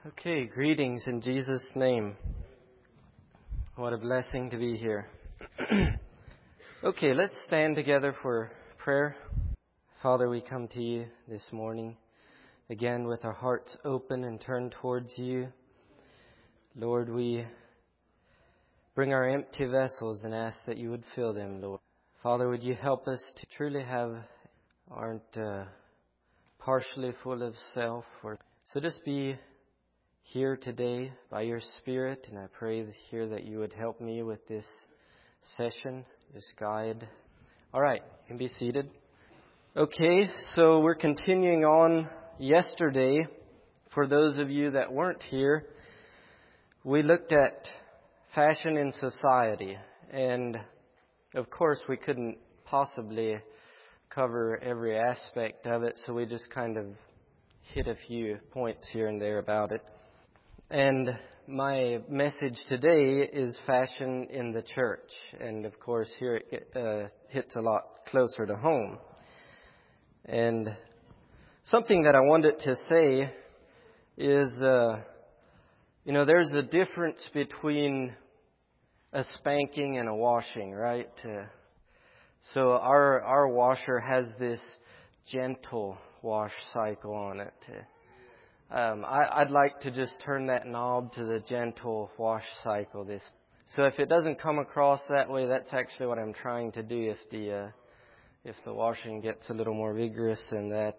Okay, greetings in Jesus' name. What a blessing to be here. Okay, let's stand together for prayer. Father, we come to you this morning, again with our hearts open and turned towards you. Lord, we bring our empty vessels and ask that you would fill them, Lord. Father, would you help us to truly aren't partially full of self. So just be here today by your Spirit, and I pray here that you would help me with this session, this guide. All right, you can be seated. Okay, so we're continuing on. Yesterday, for those of you that weren't here, we looked at fashion in society, and of course we couldn't possibly cover every aspect of it, so we just kind of hit a few points here and there about it. And my message today is fashion in the church. And of course, here it hits a lot closer to home. And something that I wanted to say is, there's a difference between a spanking and a washing, right? So our washer has this gentle wash cycle on it. I'd like to just turn that knob to the gentle wash cycle. So if it doesn't come across that way, that's actually what I'm trying to do. If the washing gets a little more vigorous than that,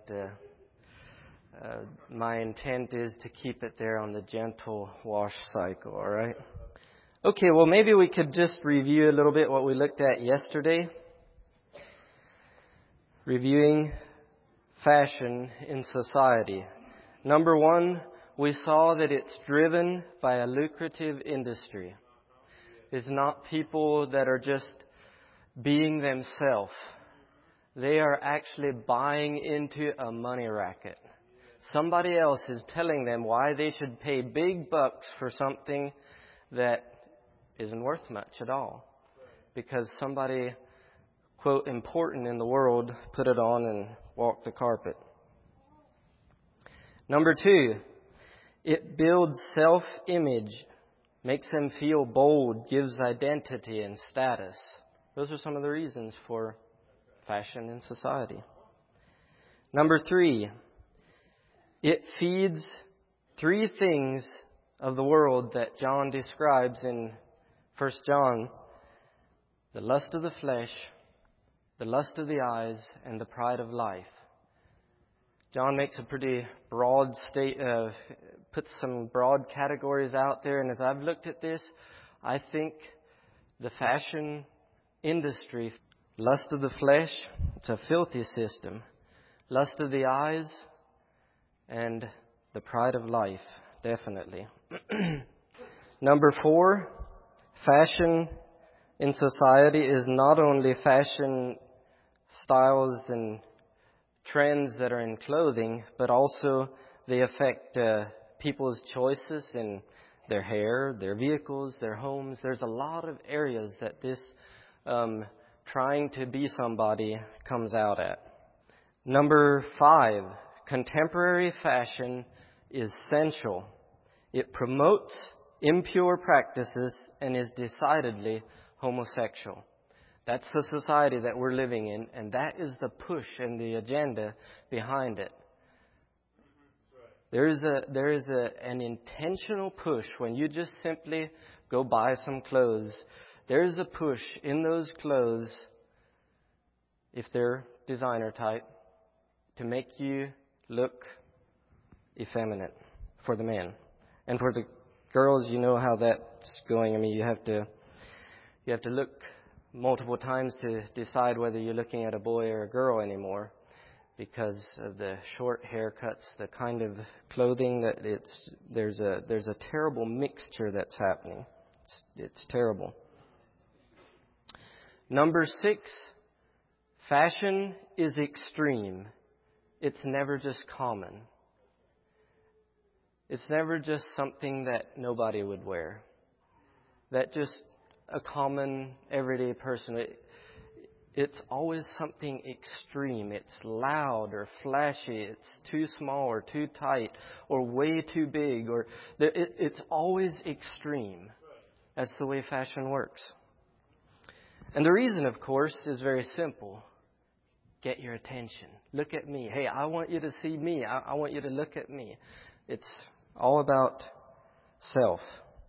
my intent is to keep it there on the gentle wash cycle. All right. Okay. Well, maybe we could just review a little bit what we looked at yesterday. Reviewing fashion in society. Number one, we saw that it's driven by a lucrative industry. It's not people that are just being themselves. They are actually buying into a money racket. Somebody else is telling them why they should pay big bucks for something that isn't worth much at all. Because somebody, quote, important in the world, put it on and walked the carpet. Number two, it builds self-image, makes them feel bold, gives identity and status. Those are some of the reasons for fashion in society. Number three, it feeds three things of the world that John describes in 1 John: the lust of the flesh, the lust of the eyes, and the pride of life. John makes a pretty broad puts some broad categories out there, and as I've looked at this, I think the fashion industry, lust of the flesh, it's a filthy system. Lust of the eyes, and the pride of life, definitely. Number four, fashion in society is not only fashion styles and trends that are in clothing, but also they affect people's choices in their hair, their vehicles, their homes. There's a lot of areas that this trying to be somebody comes out at. Number five, contemporary fashion is sensual. It promotes impure practices and is decidedly homosexual. That's the society that we're living in, and that is the push and the agenda behind it. There is an intentional push when you just simply go buy some clothes. There is a push in those clothes, if they're designer type, to make you look effeminate for the men. And for the girls, you know how that's going. I mean, you have to look multiple times to decide whether you're looking at a boy or a girl anymore, because of the short haircuts, the kind of clothing that there's a terrible mixture that's happening. It's terrible. Number six, fashion is extreme. It's never just common. It's never just something that nobody would wear. That just a common, everyday person. it's always something extreme. It's loud or flashy. It's too small or too tight or way too big. It's always extreme. That's the way fashion works. And the reason, of course, is very simple. Get your attention. Look at me. Hey, I want you to see me. I want you to look at me. It's all about self.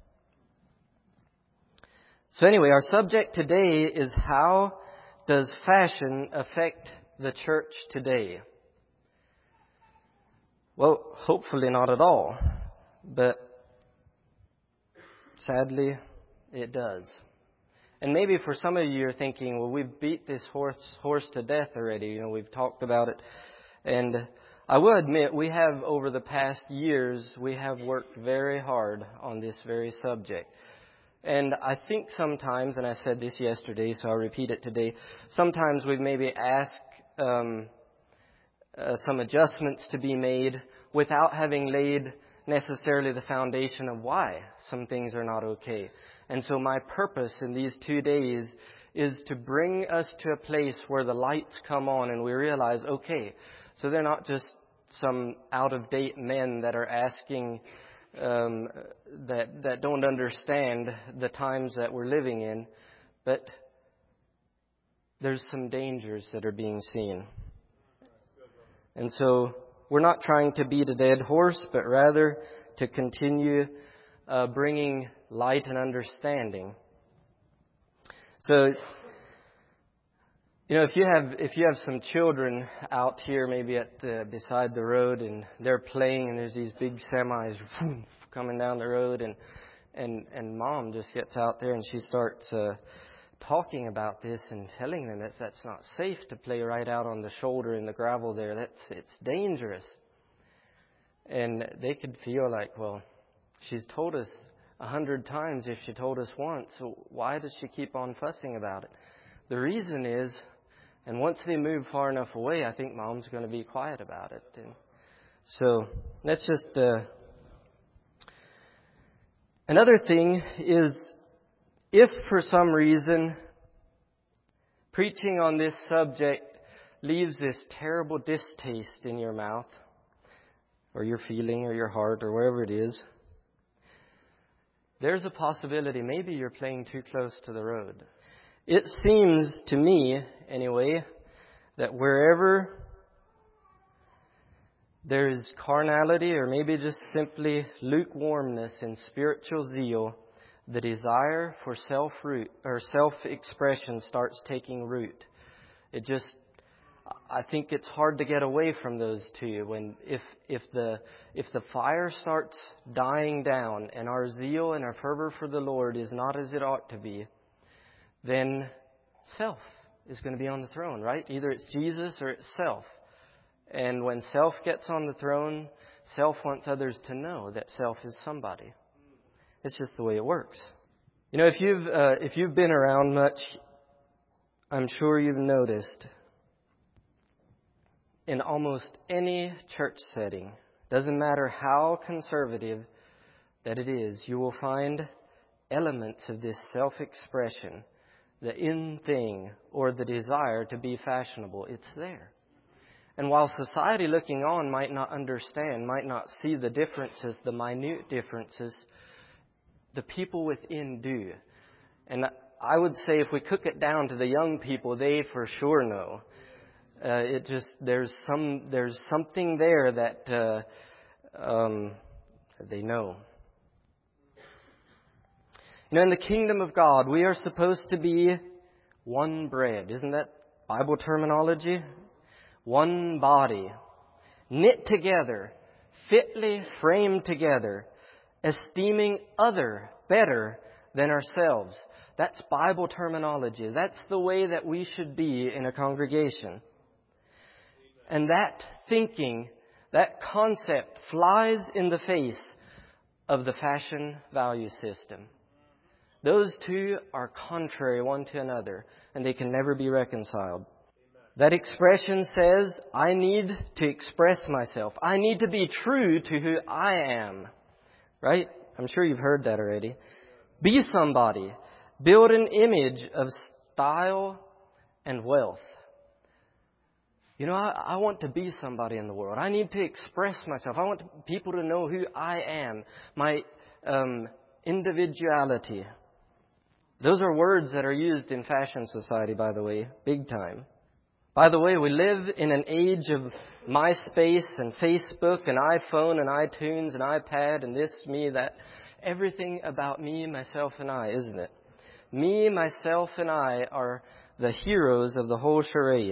So anyway, our subject today is how does fashion affect the church today? Well, hopefully not at all. But sadly, it does. And maybe for some of you, you're thinking, well, we've beat this horse to death already. We've talked about it. And I will admit, we have, over the past years, we have worked very hard on this very subject. And I think sometimes, and I said this yesterday, so I'll repeat it today, sometimes we've maybe asked some adjustments to be made without having laid necessarily the foundation of why some things are not okay. And so my purpose in these 2 days is to bring us to a place where the lights come on and we realize, okay, so they're not just some out-of-date men that are asking, that don't understand the times that we're living in, but there's some dangers that are being seen. And so we're not trying to beat a dead horse, but rather to continue bringing light and understanding. So, if you have some children out here, maybe at beside the road, and they're playing, and there's these big semis coming down the road, and mom just gets out there and she starts talking about this and telling them that's not safe to play right out on the shoulder in the gravel there. It's dangerous. And they could feel like, well, she's told us 100 times if she told us once, so why does she keep on fussing about it? The reason is, and once they move far enough away, I think mom's going to be quiet about it. And so that's just another thing is, if for some reason preaching on this subject leaves this terrible distaste in your mouth, or your feeling, or your heart, or wherever it is, there's a possibility maybe you're playing too close to the road. It seems to me, anyway, that wherever there is carnality or maybe just simply lukewarmness in spiritual zeal, the desire for self-expression starts taking root. I think it's hard to get away from those two. If the fire starts dying down and our zeal and our fervor for the Lord is not as it ought to be, then self is going to be on the throne, right? Either it's Jesus or it's self. And when self gets on the throne, self wants others to know that self is somebody. It's just the way it works. If you've been around much, I'm sure you've noticed in almost any church setting, doesn't matter how conservative that it is, you will find elements of this self-expression, the in thing or the desire to be fashionable. It's there. And while society looking on might not understand, might not see the differences, the minute differences, the people within do. And I would say if we cook it down to the young people, they for sure know. There's something there that they know. In the kingdom of God, we are supposed to be one bread. Isn't that Bible terminology? One body, knit together, fitly framed together, esteeming other better than ourselves. That's Bible terminology. That's the way that we should be in a congregation. And that thinking, that concept flies in the face of the fashion value system. Those two are contrary one to another, and they can never be reconciled. That expression says, I need to express myself. I need to be true to who I am. Right? I'm sure you've heard that already. Be somebody. Build an image of style and wealth. You know, I want to be somebody in the world. I need to express myself. I want people to know who I am, my individuality. Those are words that are used in fashion society, by the way, big time. By the way, we live in an age of MySpace and Facebook and iPhone and iTunes and iPad and this, me, that. Everything about me, myself, and I, isn't it? Me, myself, and I are the heroes of the whole charade.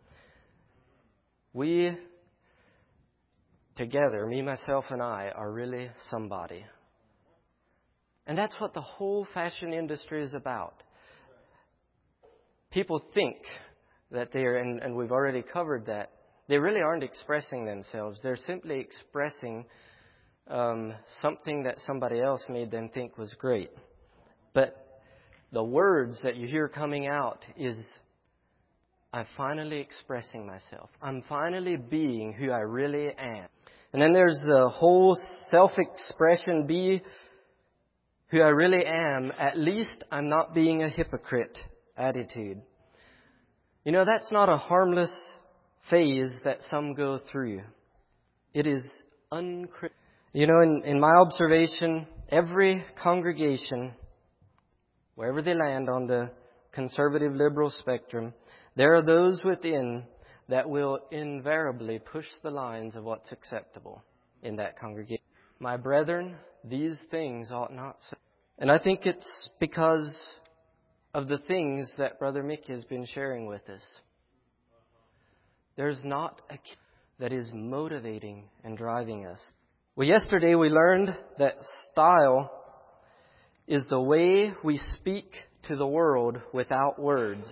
We, together, me, myself, and I, are really somebody. And that's what the whole fashion industry is about. People think that they are, and we've already covered that, they really aren't expressing themselves. They're simply expressing something that somebody else made them think was great. But the words that you hear coming out is, I'm finally expressing myself. I'm finally being who I really am. And then there's the whole self-expression, be who I really am. At least I'm not being a hypocrite attitude. You know, that's not a harmless phase that some go through. It is unchristian. You know, in my observation, every congregation, wherever they land on the conservative liberal spectrum, there are those within that will invariably push the lines of what's acceptable in that congregation. My brethren, these things ought not so. And I think it's because of the things that Brother Mick has been sharing with us. There's not a that is motivating and driving us. Well, yesterday we learned that style is the way we speak to the world without words.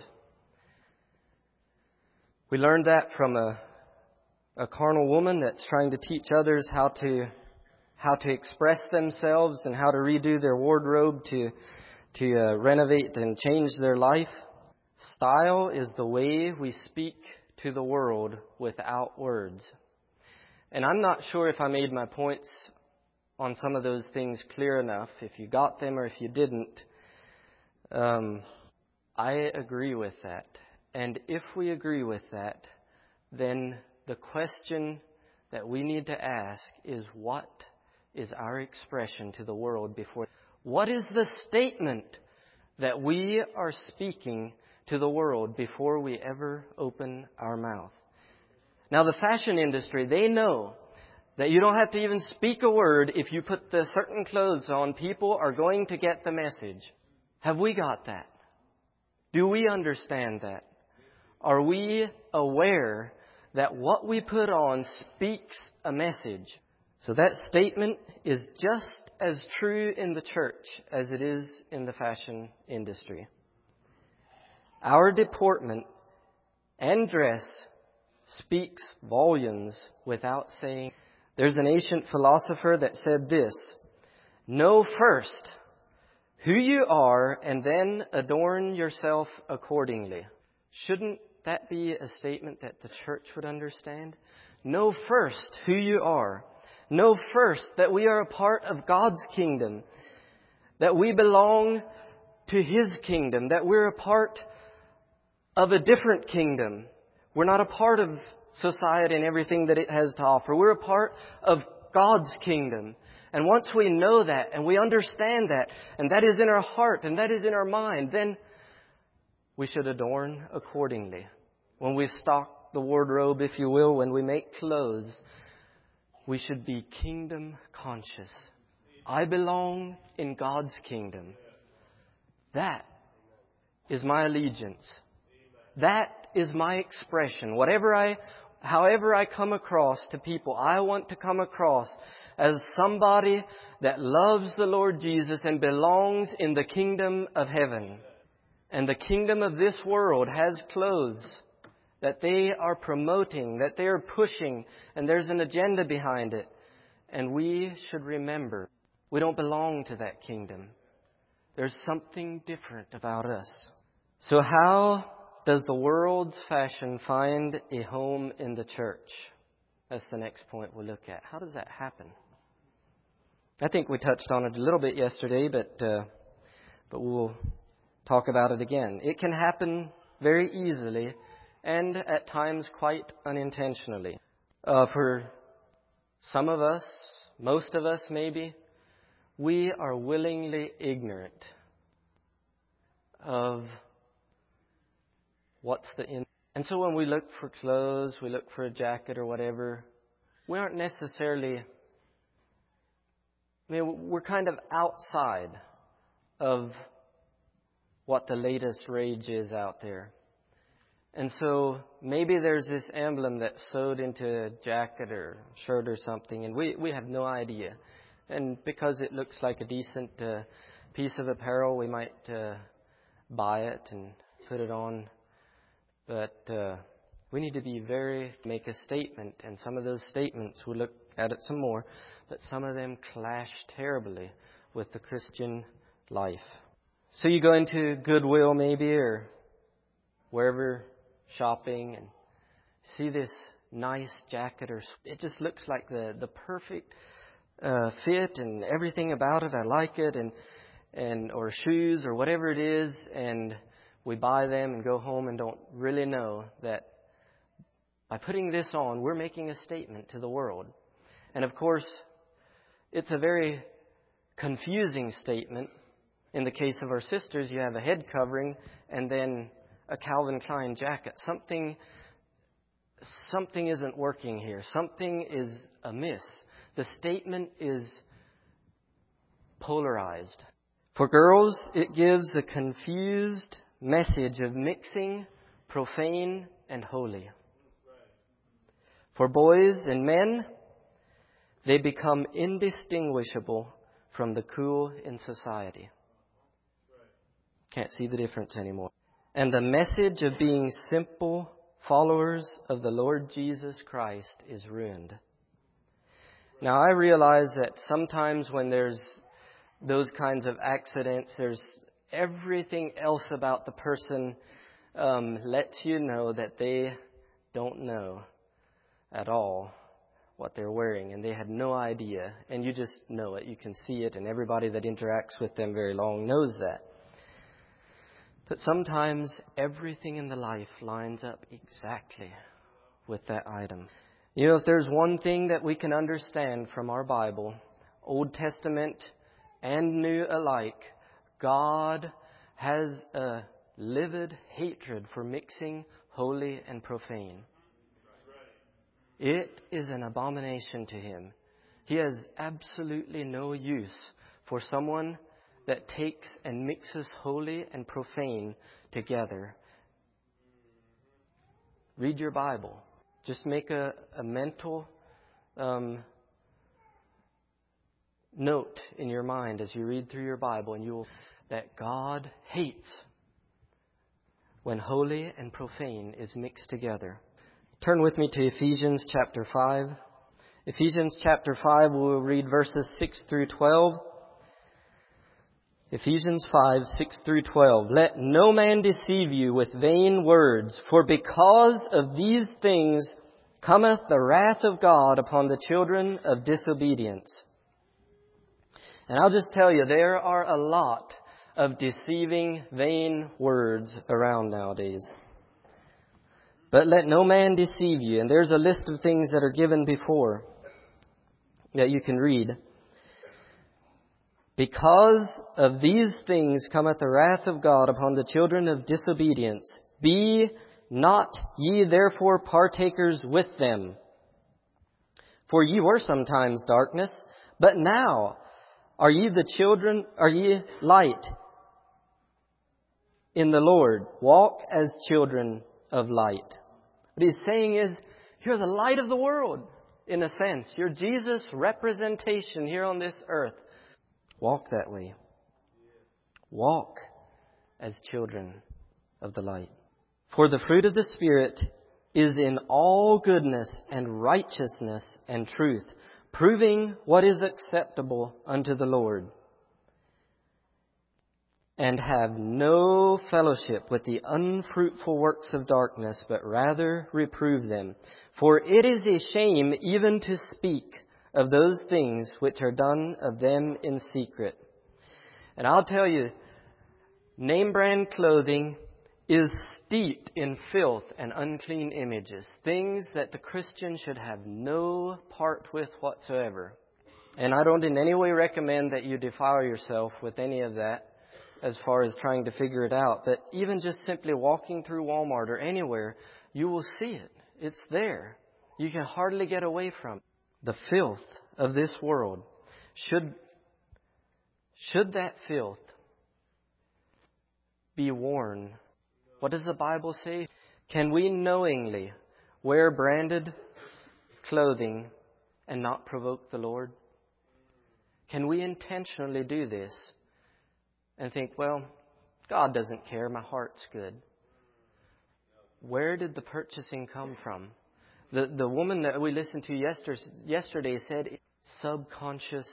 We learned that from a carnal woman that's trying to teach others how to express themselves and how to redo their wardrobe to renovate and change their life. Style is the way we speak to the world without words. And I'm not sure if I made my points on some of those things clear enough, if you got them or if you didn't. I agree with that. And if we agree with that, then the question that we need to ask is, what is our expression to the world before? What is the statement that we are speaking to the world before we ever open our mouth? Now, the fashion industry, they know that you don't have to even speak a word. If you put the certain clothes on, people are going to get the message. Have we got that? Do we understand that? Are we aware that what we put on speaks a message? So that statement is just as true in the church as it is in the fashion industry. Our deportment and dress speaks volumes without saying. There's an ancient philosopher that said this: know first who you are and then adorn yourself accordingly. Shouldn't that be a statement that the church would understand? Know first who you are. Know first that we are a part of God's kingdom, that we belong to His kingdom, that we're a part of a different kingdom. We're not a part of society and everything that it has to offer. We're a part of God's kingdom. And once we know that and we understand that, and that is in our heart and that is in our mind, then we should adorn accordingly. When we stock the wardrobe, if you will, when we make clothes, we should be kingdom conscious. I belong in God's kingdom. That is my allegiance. That is my expression. However I come across to people, I want to come across as somebody that loves the Lord Jesus and belongs in the kingdom of heaven. And the kingdom of this world has clothes that they are promoting, that they are pushing, and there's an agenda behind it. And we should remember, we don't belong to that kingdom. There's something different about us. So how does the world's fashion find a home in the church? That's the next point we'll look at. How does that happen? I think we touched on it a little bit yesterday, but we'll talk about it again. It can happen very easily and at times quite unintentionally. For some of us, most of us maybe, we are willingly ignorant of what's the end. And so when we look for clothes, we look for a jacket or whatever, we aren't necessarily, we're kind of outside of what the latest rage is out there. And so maybe there's this emblem that's sewed into a jacket or shirt or something, and we have no idea. And because it looks like a decent piece of apparel, we might buy it and put it on. But we need to make a statement, and some of those statements, we'll look at it some more, but some of them clash terribly with the Christian life. So you go into Goodwill maybe, or wherever, shopping, and see this nice jacket, or it just looks like the perfect fit and everything about it. I like it, and or shoes or whatever it is, and we buy them and go home and don't really know that by putting this on, we're making a statement to the world. And of course, it's a very confusing statement. In the case of our sisters, you have a head covering and then a Calvin Klein jacket. Something isn't working here. Something is amiss. The statement is polarized. For girls, it gives the confused message of mixing profane and holy. For boys and men, they become indistinguishable from the cool in society. Can't see the difference anymore. And the message of being simple followers of the Lord Jesus Christ is ruined. Now, I realize that sometimes when there's those kinds of accidents, there's everything else about the person lets you know that they don't know at all what they're wearing, and they had no idea, and you just know it. You can see it, and everybody that interacts with them very long knows that. But sometimes everything in the life lines up exactly with that item. You know, if there's one thing that we can understand from our Bible, Old Testament and New alike, God has a livid hatred for mixing holy and profane. It is an abomination to Him. He has absolutely no use for someone that takes and mixes holy and profane together. Read your Bible. Just make a mental note in your mind as you read through your Bible, and you'll that God hates when holy and profane is mixed together. Turn with me to Ephesians chapter 5. Ephesians chapter 5, we'll read verses 6 through 12. Ephesians 5, 6 through 12. Let no man deceive you with vain words, for because of these things cometh the wrath of God upon the children of disobedience. And I'll just tell you, there are a lot of deceiving, vain words around nowadays. But let no man deceive you. And there's a list of things that are given before that you can read. Because of these things cometh the wrath of God upon the children of disobedience. Be not ye therefore partakers with them. For ye were sometimes darkness, but now are ye light in the Lord. Walk as children of light. What He's saying is, you're the light of the world, in a sense. You're Jesus' representation here on this earth. Walk that way. Walk as children of the light. For the fruit of the Spirit is in all goodness and righteousness and truth, proving what is acceptable unto the Lord. And have no fellowship with the unfruitful works of darkness, but rather reprove them. For it is a shame even to speak of those things which are done of them in secret. And I'll tell you, name brand clothing is steeped in filth and unclean images, things that the Christian should have no part with whatsoever. And I don't in any way recommend that you defile yourself with any of that as far as trying to figure it out. But even just simply walking through Walmart or anywhere, you will see it. It's there. You can hardly get away from it. The filth of this world. Should that filth be worn? What does the Bible say? Can we knowingly wear branded clothing and not provoke the Lord? Can we intentionally do this and think, well, God doesn't care, my heart's good? Where did the purchasing come from? The woman that we listened to yesterday said subconscious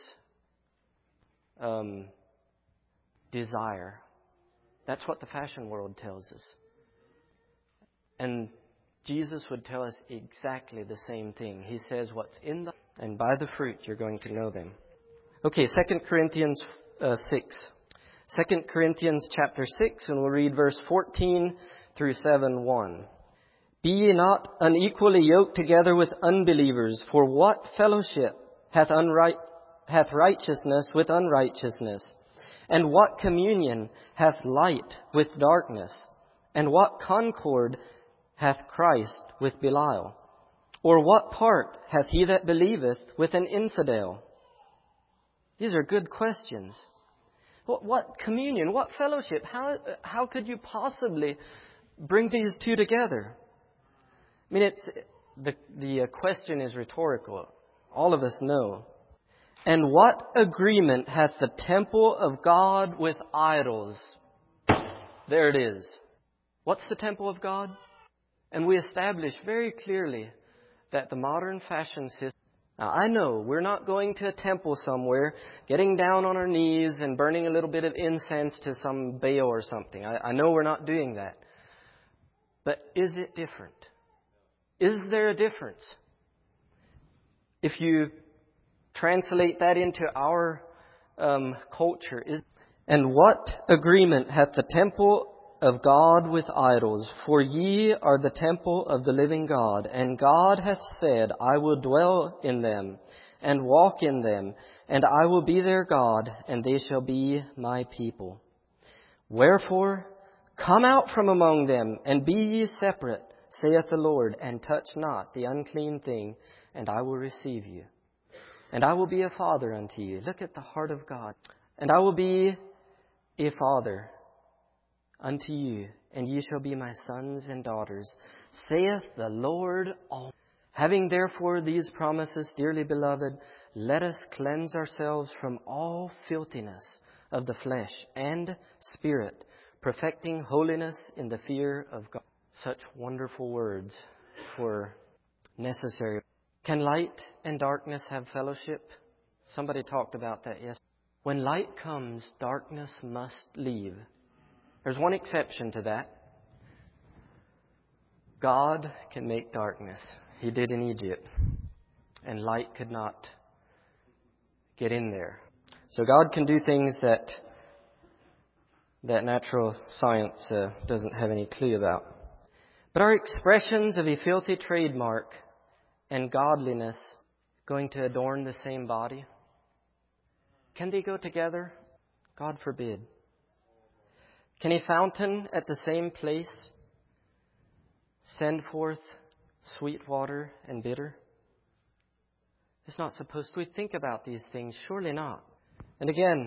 desire. That's what the fashion world tells us. And Jesus would tell us exactly the same thing. He says what's in them, and by the fruit you're going to know them. Okay, 2 Corinthians 6. 2 Corinthians chapter 6, and we'll read verse 14 through 7:1. Be ye not unequally yoked together with unbelievers, for what fellowship hath righteousness with unrighteousness? And what communion hath light with darkness? And what concord hath Christ with Belial? Or what part hath he that believeth with an infidel? These are good questions. What communion? What fellowship? How could you possibly bring these two together? I mean, the question is rhetorical. All of us know. And what agreement hath the temple of God with idols? There it is. What's the temple of God? And we establish very clearly that the modern fashion system... Now, I know we're not going to a temple somewhere, getting down on our knees and burning a little bit of incense to some Baal or something. I know we're not doing that. But is it different? Is there a difference? If you translate that into our culture. And what agreement hath the temple of God with idols? For ye are the temple of the living God. And God hath said, I will dwell in them and walk in them, and I will be their God, and they shall be my people. Wherefore, come out from among them, and be ye separate, saith the Lord, and touch not the unclean thing, and I will receive you. And I will be a father unto you. Look at the heart of God. And I will be a father unto you, and ye shall be my sons and daughters, saith the Lord Almighty. Having therefore these promises, dearly beloved, let us cleanse ourselves from all filthiness of the flesh and spirit, perfecting holiness in the fear of God. Such wonderful words for necessary. Can light and darkness have fellowship? Somebody talked about that yesterday. When light comes, darkness must leave. There's one exception to that. God can make darkness. He did in Egypt. And light could not get in there. So God can do things that natural science doesn't have any clue about. But are expressions of a filthy trademark and godliness going to adorn the same body? Can they go together? God forbid. Can a fountain at the same place send forth sweet water and bitter? It's not supposed to. We think about these things. Surely not. And again,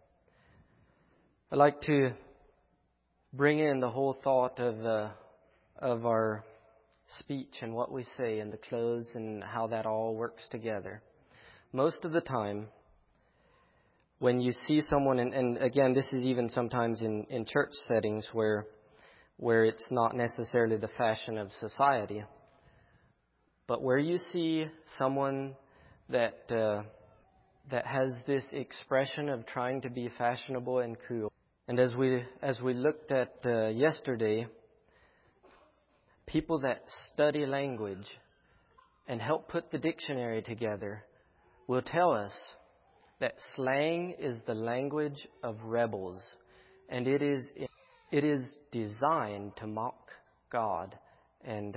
I like to bring in the whole thought of our speech and what we say and the clothes and how that all works together. Most of the time, when you see someone, and again, this is even sometimes in church settings where it's not necessarily the fashion of society, but where you see someone that has this expression of trying to be fashionable and cool. And as we looked at yesterday, people that study language and help put the dictionary together will tell us that slang is the language of rebels. And it is It is designed to mock God and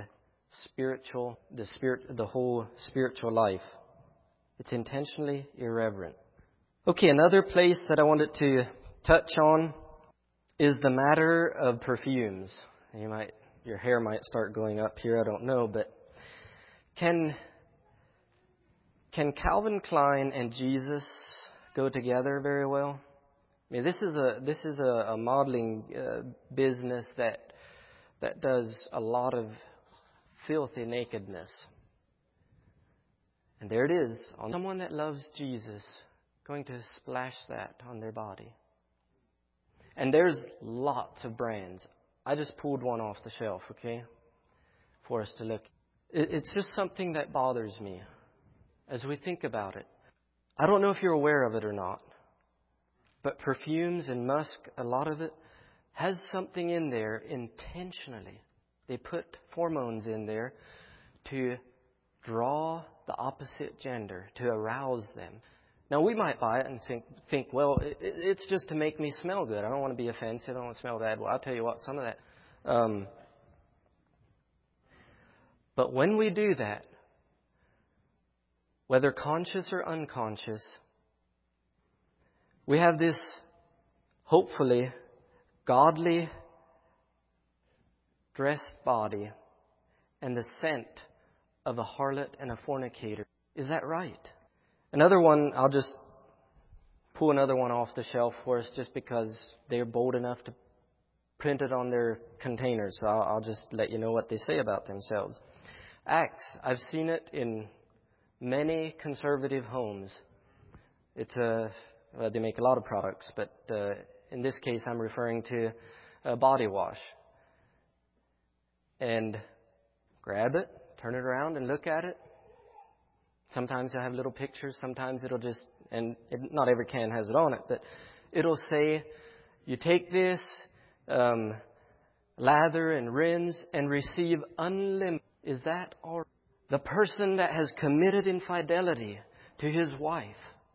the whole spiritual life. It's intentionally irreverent. Okay, another place that I wanted to touch on is the matter of perfumes. Your hair might start going up here, I don't know, but can Calvin Klein and Jesus go together very well? I mean, this is a modeling business that does a lot of filthy nakedness. And there it is, on someone that loves Jesus, going to splash that on their body. And there's lots of brands. I just pulled one off the shelf, okay, for us to look. It's just something that bothers me as we think about it. I don't know if you're aware of it or not, but perfumes and musk, a lot of it, has something in there intentionally. They put hormones in there to draw the opposite gender, to arouse them. Now, we might buy it and think, well, it's just to make me smell good. I don't want to be offensive. I don't want to smell bad. Well, I'll tell you what, some of that. But when we do that, whether conscious or unconscious, we have this, hopefully, godly dressed body and the scent of a harlot and a fornicator. Is that right? Another one, I'll just pull another one off the shelf for us just because they're bold enough to print it on their containers. So I'll just let you know what they say about themselves. Axe. I've seen it in many conservative homes. They make a lot of products, but in this case I'm referring to a body wash. And grab it, turn it around and look at it. Sometimes I have little pictures, sometimes it'll just, not every can has it on it, but it'll say, you take this, lather and rinse and receive unlimited. Is that all? The person that has committed infidelity to his wife,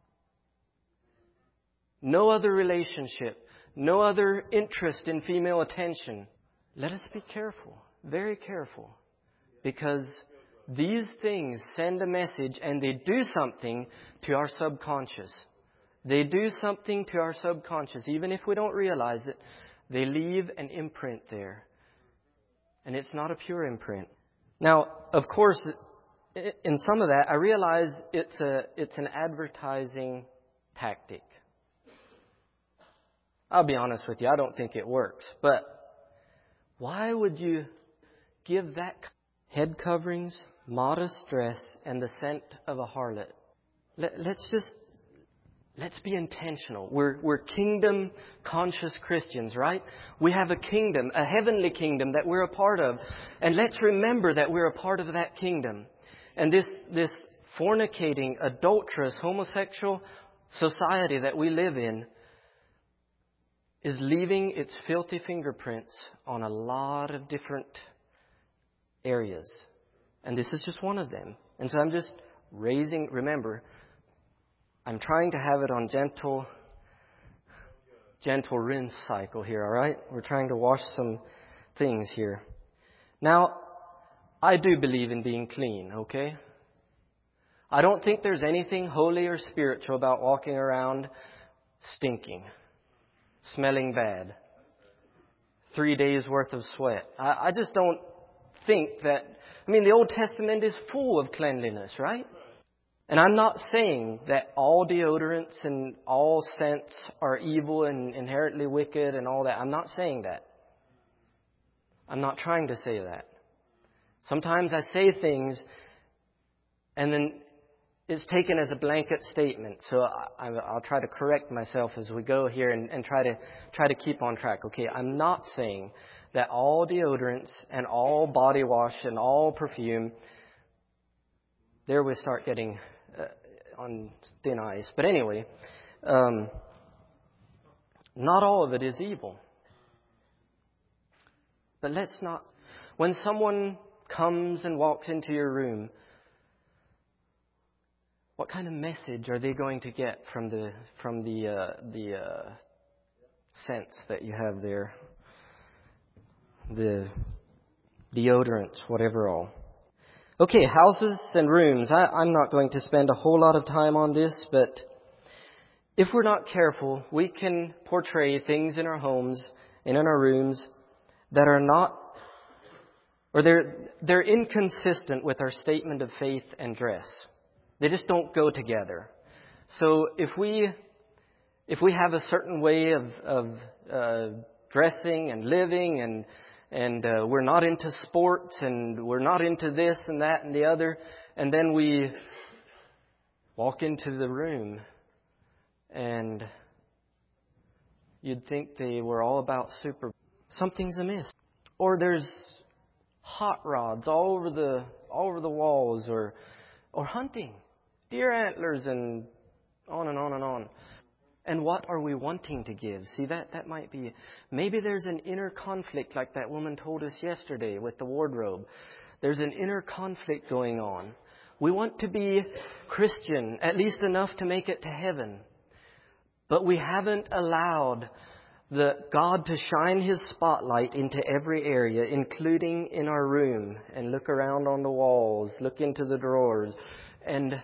no other relationship, no other interest in female attention. Let us be careful, very careful, because these things send a message and they do something to our subconscious. They do something to our subconscious. Even if we don't realize it, they leave an imprint there. And it's not a pure imprint. Now, of course, in some of that, I realize it's an advertising tactic. I'll be honest with you, I don't think it works. But why would you give that head coverings, modest dress, and the scent of a harlot? Let's be intentional. We're kingdom conscious Christians, right? We have a kingdom, a heavenly kingdom that we're a part of. And let's remember that we're a part of that kingdom. And this fornicating, adulterous, homosexual society that we live in is leaving its filthy fingerprints on a lot of different areas. And this is just one of them. And so I'm just remember, I'm trying to have it on gentle rinse cycle here, all right? We're trying to wash some things here. Now, I do believe in being clean, okay? I don't think there's anything holy or spiritual about walking around stinking, smelling bad, 3 days worth of sweat. I just don't think that. I mean, the Old Testament is full of cleanliness, right? And I'm not saying that all deodorants and all scents are evil and inherently wicked and all that. I'm not saying that. I'm not trying to say that. Sometimes I say things and then it's taken as a blanket statement. So I'll try to correct myself as we go here and try to keep on track. Okay, I'm not saying that all deodorants and all body wash and all perfume, there we start getting on thin ice. But anyway, not all of it is evil. But let's not. When someone comes and walks into your room, what kind of message are they going to get from the scents that you have there? the deodorants, whatever all. Okay, houses and rooms. I'm not going to spend a whole lot of time on this, but if we're not careful, we can portray things in our homes and in our rooms that are not, or they're inconsistent with our statement of faith and dress. They just don't go together. So if we have a certain way of dressing and living, and we're not into sports, and we're not into this and that and the other, and then we walk into the room and you'd think they were all about something's amiss. Or there's hot rods all over the walls, or hunting, deer antlers, and on and on and on. And what are we wanting to give? See, that might be, maybe there's an inner conflict like that woman told us yesterday with the wardrobe. There's an inner conflict going on. We want to be Christian, at least enough to make it to heaven. But we haven't allowed God to shine His spotlight into every area, including in our room, and look around on the walls, look into the drawers. And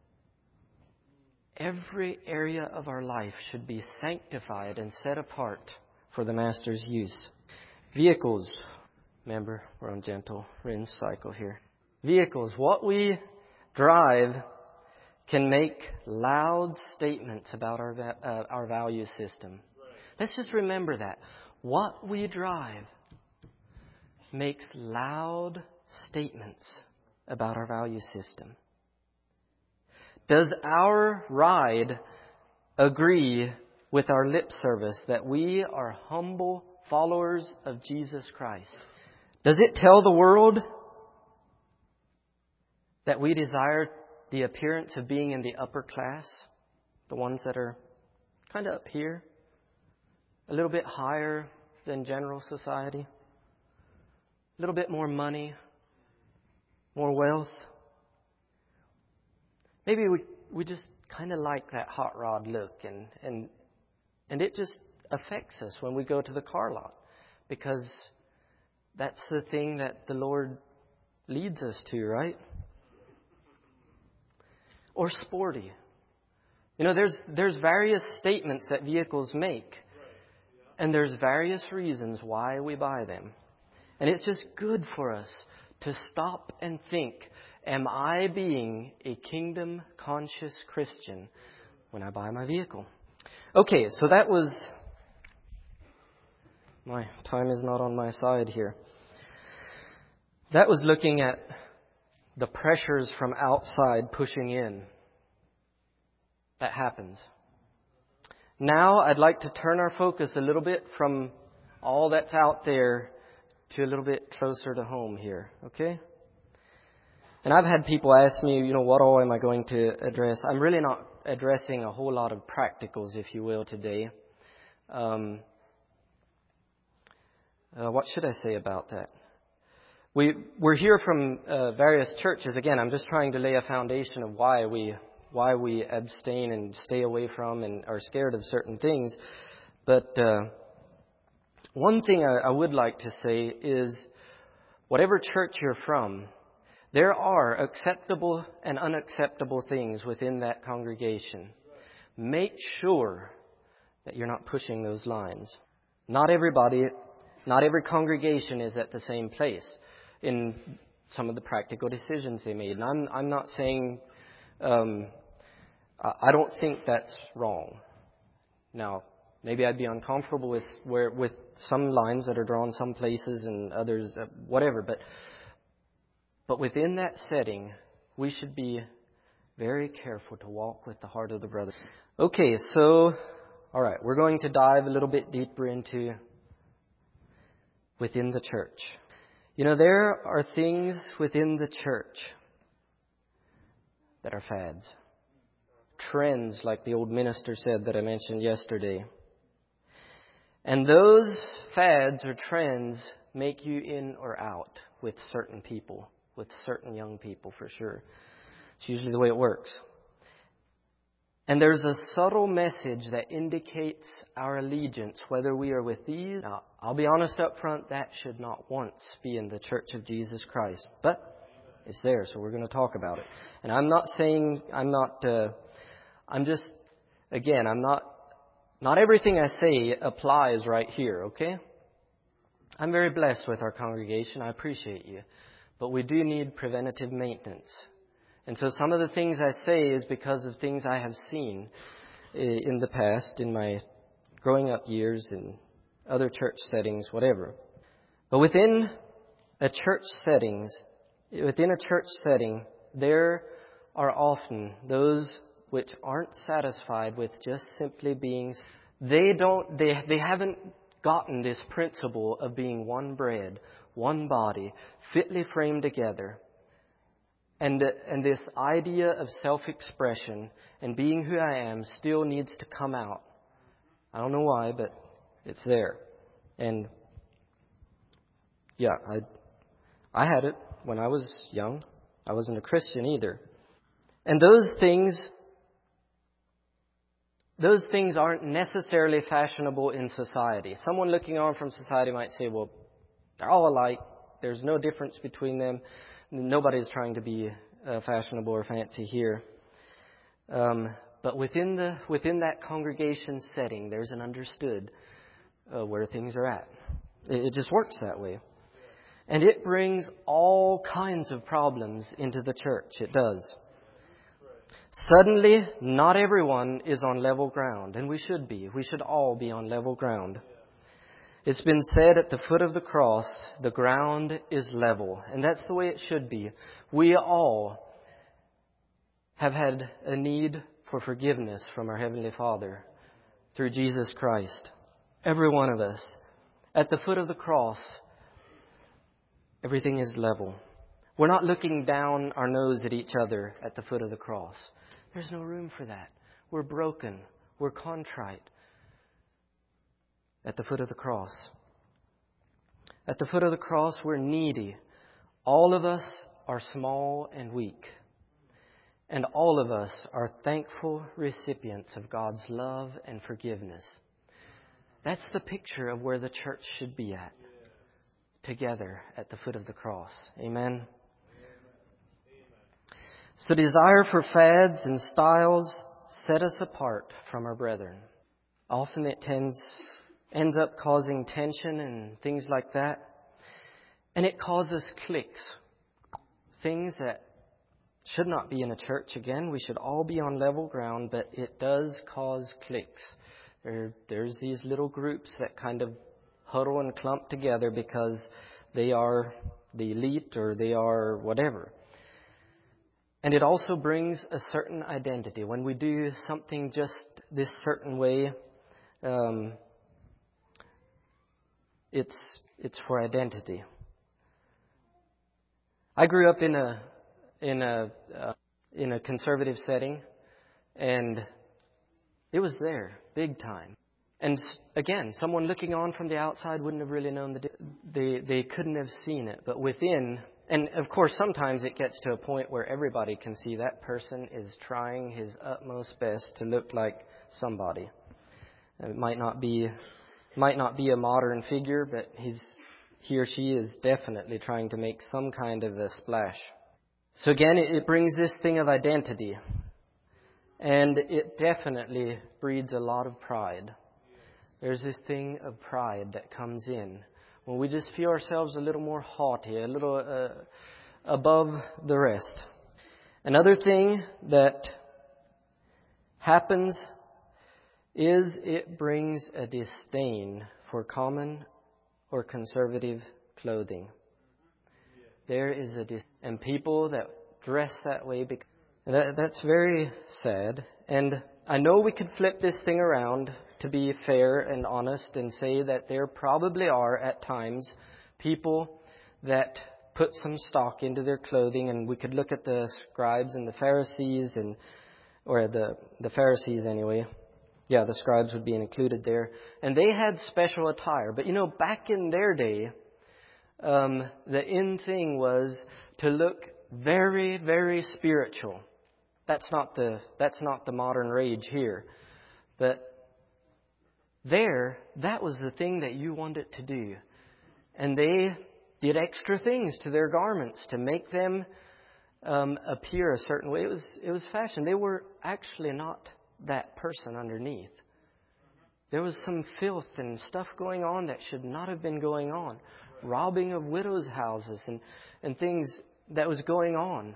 every area of our life should be sanctified and set apart for the Master's use. Vehicles. Remember, we're on gentle rinse cycle here. Vehicles. What we drive can make loud statements about our value system. Let's just remember that. What we drive makes loud statements about our value system. Does our ride agree with our lip service that we are humble followers of Jesus Christ? Does it tell the world that we desire the appearance of being in the upper class, the ones that are kind of up here, a little bit higher than general society, a little bit more money, more wealth? Maybe we just kind of like that hot rod look, and it just affects us when we go to the car lot, because that's the thing that the Lord leads us to, right? Or sporty. You know, there's various statements that vehicles make, and there's various reasons why we buy them. And it's just good for us to stop and think, am I being a kingdom-conscious Christian when I buy my vehicle? Okay, so that was... My time is not on my side here. That was looking at the pressures from outside pushing in. That happens. Now I'd like to turn our focus a little bit from all that's out there to a little bit closer to home here, okay? And I've had people ask me, what all am I going to address? I'm really not addressing a whole lot of practicals, if you will, today. What should I say about that? We're here from various churches. Again, I'm just trying to lay a foundation of why we abstain and stay away from and are scared of certain things. But one thing I would like to say is, whatever church you're from, there are acceptable and unacceptable things within that congregation. Make sure that you're not pushing those lines. Not every congregation is at the same place in some of the practical decisions they made. And I'm not saying, I don't think that's wrong. Now, maybe I'd be uncomfortable with some lines that are drawn some places and others, whatever. But within that setting, we should be very careful to walk with the heart of the brother. Okay, so, all right, we're going to dive a little bit deeper into within the church. There are things within the church that are fads. Trends, like the old minister said that I mentioned yesterday. And those fads or trends make you in or out with certain people, with certain young people for sure. It's usually the way it works. And there's a subtle message that indicates our allegiance, whether we are with these. Now, I'll be honest up front, that should not once be in the Church of Jesus Christ. But it's there, so we're going to talk about it. And I'm not everything I say applies right here, okay? I'm very blessed with our congregation. I appreciate you. But we do need preventative maintenance. And so some of the things I say is because of things I have seen in the past, in my growing up years, in other church settings, whatever. But within a church setting, there are often those which aren't satisfied with just simply being. They haven't gotten this principle of being one bread, one body, fitly framed together. And this idea of self-expression and being who I am still needs to come out. I don't know why, but it's there. And yeah, I had it when I was young. I wasn't a Christian either. And those things aren't necessarily fashionable in society. Someone looking on from society might say, well, they're all alike. There's no difference between them. Nobody's trying to be fashionable or fancy here. But within that congregation setting, there's an understood where things are at. It just works that way. And it brings all kinds of problems into the church. It does. Suddenly, not everyone is on level ground, and we should be. We should all be on level ground. It's been said at the foot of the cross, the ground is level. And that's the way it should be. We all have had a need for forgiveness from our Heavenly Father through Jesus Christ. Every one of us. At the foot of the cross, everything is level. We're not looking down our nose at each other at the foot of the cross. There's no room for that. We're broken. We're contrite. At the foot of the cross. At the foot of the cross, we're needy. All of us are small and weak. And all of us are thankful recipients of God's love and forgiveness. That's the picture of where the church should be at. Together at the foot of the cross. Amen. So desire for fads and styles set us apart from our brethren. Often it ends up causing tension and things like that. And it causes cliques. Things that should not be in a church again. We should all be on level ground, but it does cause cliques. There's these little groups that kind of huddle and clump together because they are the elite or they are whatever. And it also brings a certain identity. When we do something just this certain way, it's for identity. I grew up in a conservative setting, and it was there, big time. And again, someone looking on from the outside wouldn't have really known they couldn't have seen it. But within, and of course, sometimes it gets to a point where everybody can see that person is trying his utmost best to look like somebody. It might not be a modern figure, but he or she is definitely trying to make some kind of a splash. So again, it brings this thing of identity. And it definitely breeds a lot of pride. There's this thing of pride that comes in when we just feel ourselves a little more haughty, a little above the rest. Another thing that happens is it brings a disdain for common or conservative clothing. There is and people that dress that way, that's very sad. And I know we could flip this thing around to be fair and honest and say that there probably are at times people that put some stock into their clothing, and we could look at the scribes and the Pharisees or the Pharisees anyway. Yeah, the scribes would be included there. And they had special attire. But back in their day, the in thing was to look very, very spiritual. That's not the modern rage here. But there, that was the thing that you wanted to do. And they did extra things to their garments to make them appear a certain way. It was fashion. They were actually not that person underneath. There was some filth and stuff going on that should not have been going on. Robbing of widows' houses and things that was going on.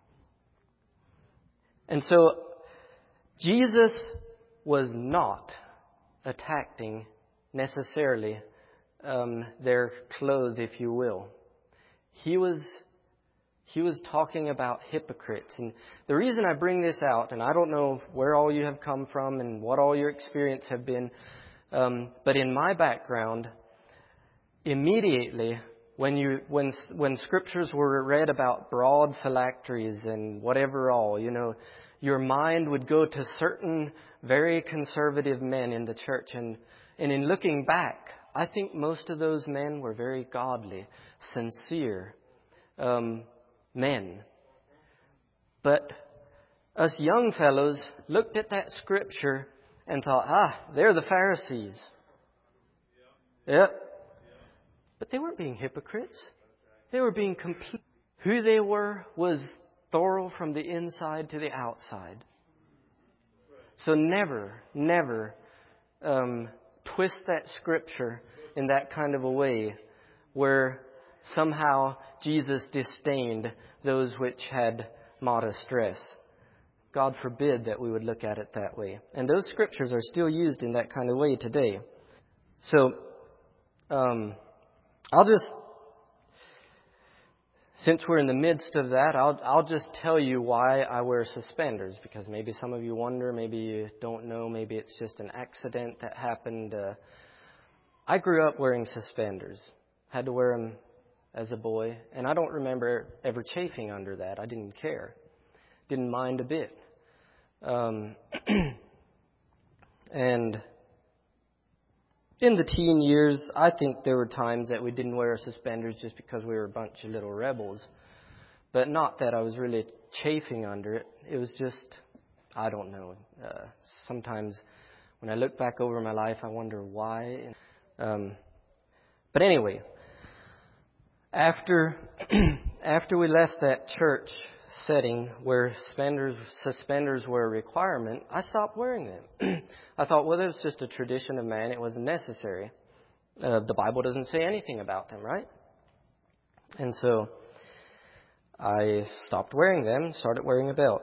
And so Jesus was not attacking necessarily their clothes, if you will. He was talking about hypocrites. And the reason I bring this out, and I don't know where all you have come from and what all your experience have been, but in my background, immediately when scriptures were read about broad phylacteries and whatever all, your mind would go to certain very conservative men in the church. And in looking back, I think most of those men were very godly, sincere men. But us young fellows looked at that scripture and thought, they're the Pharisees. Yep. But they weren't being hypocrites. They were being complete. Who they were was thorough from the inside to the outside. So never twist that scripture in that kind of a way where somehow Jesus disdained those which had modest dress. God forbid that we would look at it that way. And those scriptures are still used in that kind of way today. So, since we're in the midst of that, I'll just tell you why I wear suspenders, because maybe some of you wonder, maybe you don't know, maybe it's just an accident that happened. I grew up wearing suspenders. Had to wear them as a boy, and I don't remember ever chafing under that. I didn't care. Didn't mind a bit. And in the teen years, I think there were times that we didn't wear suspenders just because we were a bunch of little rebels. But not that I was really chafing under it. It was just, I don't know. Sometimes when I look back over my life, I wonder why. But anyway, after we left that church setting where suspenders were a requirement, I stopped wearing them. I thought, well, that's just a tradition of man. It wasn't necessary. The Bible doesn't say anything about them, right? And so I stopped wearing them, started wearing a belt.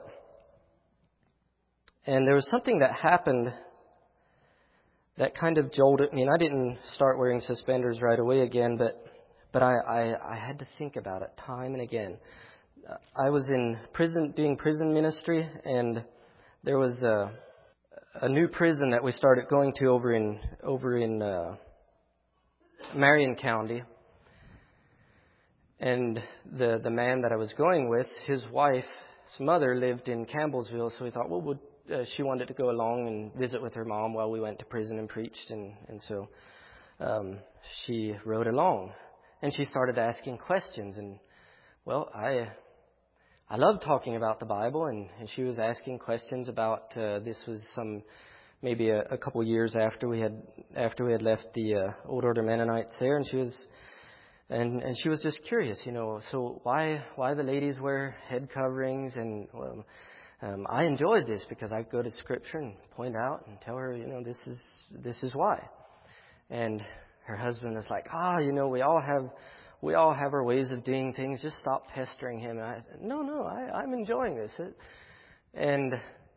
And there was something that happened that kind of jolted me. And I didn't start wearing suspenders right away again, but I had to think about it time and again. I was in prison, doing prison ministry, and there was a new prison that we started going to over in Marion County. And the man that I was going with, his wife's mother lived in Campbellsville, so we thought, well, she wanted to go along and visit with her mom while we went to prison and preached, and so she rode along, and she started asking questions, and well, I love talking about the Bible, and she was asking questions about this was maybe a couple years after we had left the Old Order Mennonites there, and she was just curious, so why the ladies wear head coverings, and I enjoyed this because I go to Scripture and point out and tell her, this is why, and her husband was like, we all have our ways of doing things. Just stop pestering him. And I said, no, I'm enjoying this. And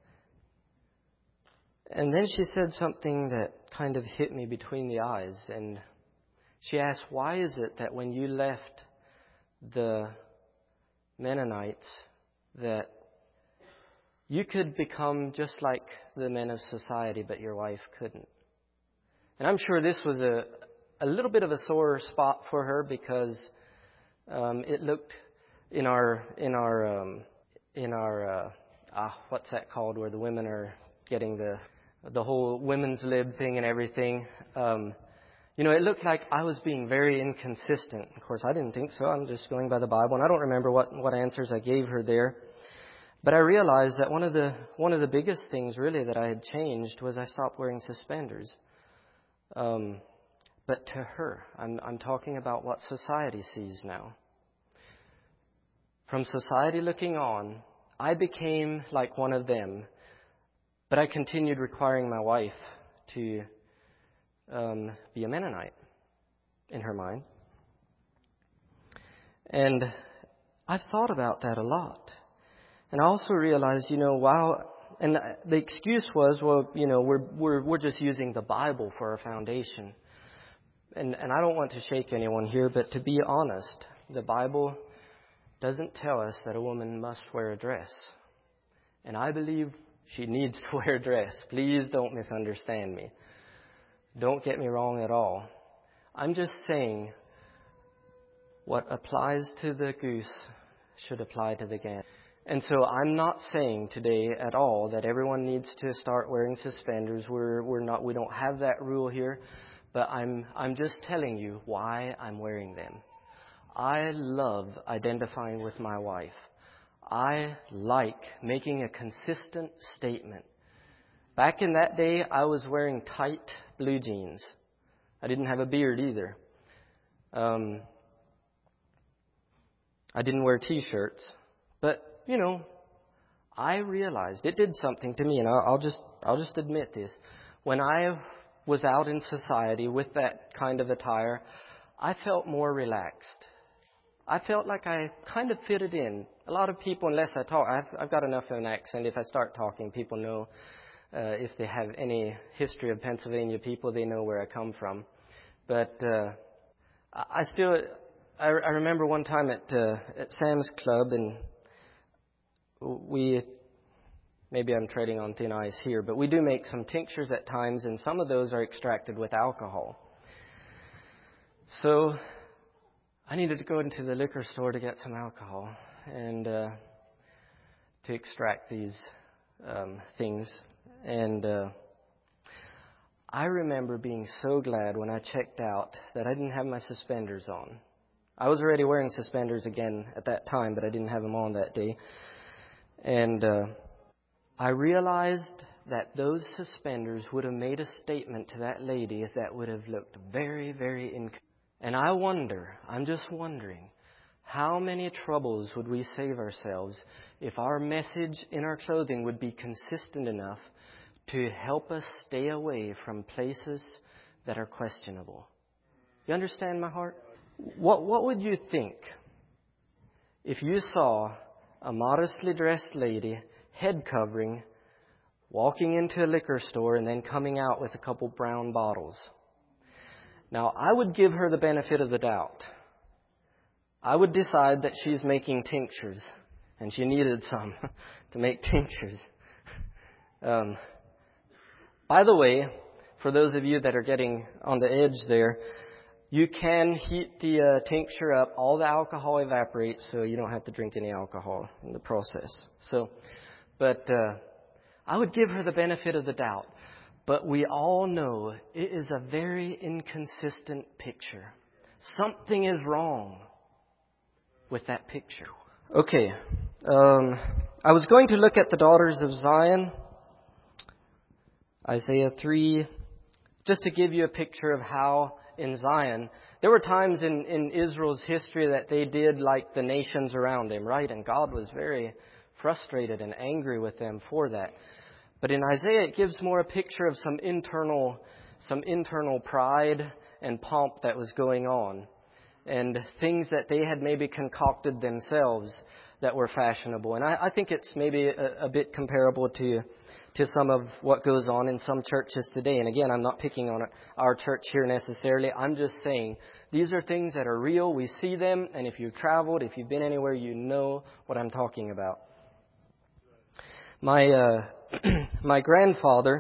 then she said something that kind of hit me between the eyes. And she asked, why is it that when you left the Mennonites that you could become just like the men of society, but your wife couldn't? And I'm sure this was a little bit of a sore spot for her because it looked in our what's that called, where the women are getting the whole women's lib thing and everything. It looked like I was being very inconsistent. Of course, I didn't think so. I'm just going by the Bible, and I don't remember what answers I gave her there. But I realized that one of the biggest things really that I had changed was I stopped wearing suspenders. But to her, I'm talking about what society sees now. From society looking on, I became like one of them, but I continued requiring my wife to be a Mennonite in her mind. And I've thought about that a lot. And I also realized, and the excuse was, we're just using the Bible for our foundation. And I don't want to shake anyone here, but to be honest, the Bible doesn't tell us that a woman must wear a dress. And I believe she needs to wear a dress. Please don't misunderstand me. Don't get me wrong at all. I'm just saying what applies to the goose should apply to the gander. And so I'm not saying today at all that everyone needs to start wearing suspenders. We don't have that rule here, but I'm just telling you why I'm wearing them. I love identifying with my wife. I like making a consistent statement. Back in that day, I was wearing tight blue jeans. I didn't have a beard either. I didn't wear T-shirts. But, I realized it did something to me, and I'll just admit this. When I was out in society with that kind of attire, I felt more relaxed. I felt like I kind of fitted in. A lot of people, unless I talk, I've got enough of an accent. If I start talking, people know. If they have any history of Pennsylvania people, they know where I come from. But I remember one time at Sam's Club, and maybe I'm treading on thin ice here, but we do make some tinctures at times, and some of those are extracted with alcohol. So I needed to go into the liquor store to get some alcohol and to extract these things. And I remember being so glad when I checked out that I didn't have my suspenders on. I was already wearing suspenders again at that time, but I didn't have them on that day. And I realized that those suspenders would have made a statement to that lady that would have looked very, very inconvenient. And I'm just wondering, how many troubles would we save ourselves if our message in our clothing would be consistent enough to help us stay away from places that are questionable? You understand my heart? What would you think if you saw a modestly dressed lady, head covering, walking into a liquor store and then coming out with a couple brown bottles? Now, I would give her the benefit of the doubt. I would decide that she's making tinctures, and she needed some to make tinctures. By the way, for those of you that are getting on the edge there, you can heat the tincture up. All the alcohol evaporates, so you don't have to drink any alcohol in the process. But I would give her the benefit of the doubt. But we all know it is a very inconsistent picture. Something is wrong with that picture. Okay. I was going to look at the daughters of Zion, Isaiah 3, just to give you a picture of how in Zion, there were times in Israel's history that they did like the nations around them, right? And God was very frustrated and angry with them for that. But in Isaiah, it gives more a picture of some internal pride and pomp that was going on, and things that they had maybe concocted themselves that were fashionable. And I think it's maybe a bit comparable to some of what goes on in some churches today. And again, I'm not picking on our church here necessarily. I'm just saying these are things that are real. We see them, and if you've traveled, if you've been anywhere, you know what I'm talking about. My grandfather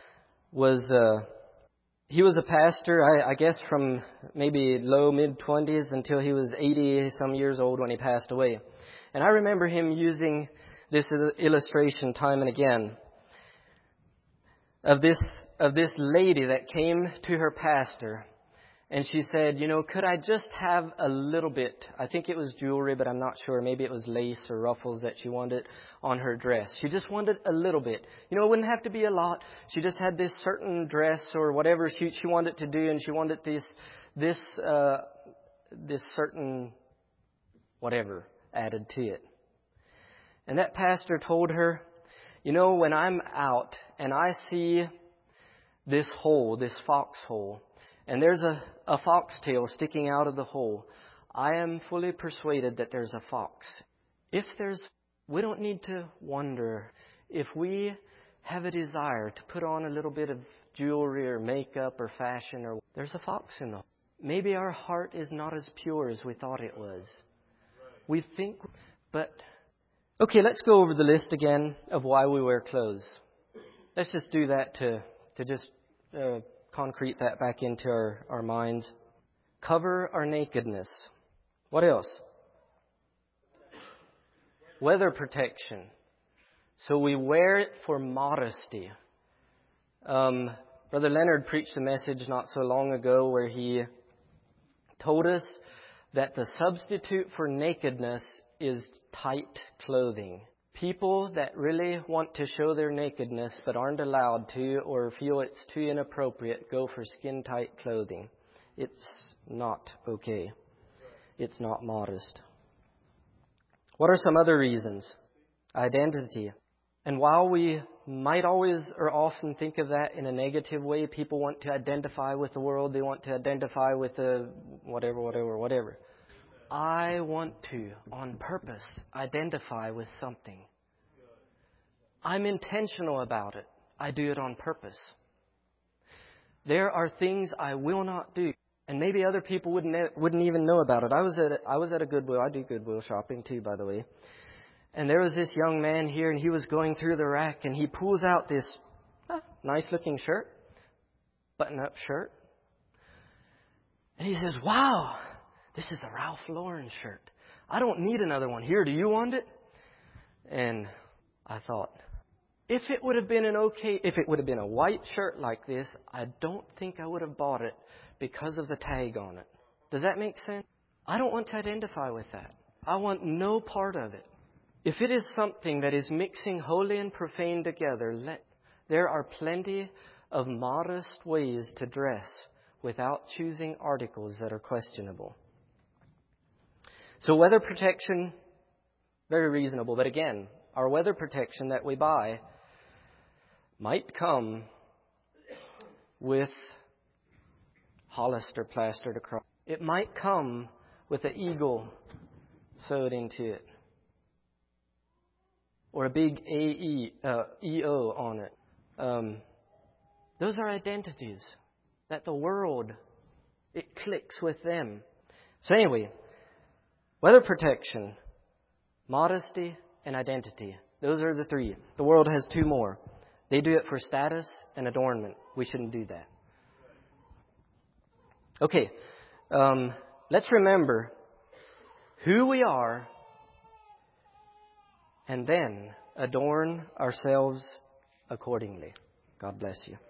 he was a pastor, I guess, from maybe low mid-20s until he was 80-some years old when he passed away. And I remember him using this illustration time and again of this lady that came to her pastor And she said, could I just have a little bit? I think it was jewelry, but I'm not sure. Maybe it was lace or ruffles that she wanted on her dress. She just wanted a little bit. It wouldn't have to be a lot. She just had this certain dress or whatever she wanted to do, and she wanted this certain whatever added to it. And that pastor told her, when I'm out and I see this hole, this foxhole, and there's a foxtail sticking out of the hole, I am fully persuaded that there's a fox. We don't need to wonder if we have a desire to put on a little bit of jewelry or makeup or fashion, or there's a fox in the hole. Maybe our heart is not as pure as we thought it was. We think, but okay, let's go over the list again of why we wear clothes. Let's just do that to just concrete that back into our minds. Cover our nakedness. What else? Weather protection. So we wear it for modesty. Brother Leonard preached a message not so long ago where he told us that the substitute for nakedness is tight clothing. People that really want to show their nakedness but aren't allowed to or feel it's too inappropriate go for skin-tight clothing. It's not okay. It's not modest. What are some other reasons? Identity. And while we might always or often think of that in a negative way, people want to identify with the world. They want to identify with the whatever. I want to, on purpose, identify with something. I'm intentional about it. I do it on purpose. There are things I will not do, and maybe other people wouldn't even know about it. I was at a Goodwill. I do Goodwill shopping too, by the way. And there was this young man here, and he was going through the rack, and he pulls out this nice-looking shirt, button-up shirt, and he says, "Wow, this is a Ralph Lauren shirt. I don't need another one. Here, do you want it?" And I thought, if it would have been a white shirt like this, I don't think I would have bought it because of the tag on it. Does that make sense? I don't want to identify with that. I want no part of it. If it is something that is mixing holy and profane together, there are plenty of modest ways to dress without choosing articles that are questionable. So weather protection, very reasonable. But again, our weather protection that we buy might come with Hollister plastered across. It might come with an eagle sewed into it. Or a big EO on it. Those are identities that the world, it clicks with them. So anyway, weather protection, modesty, and identity. Those are the three. The world has two more. They do it for status and adornment. We shouldn't do that. Okay, let's remember who we are and then adorn ourselves accordingly. God bless you.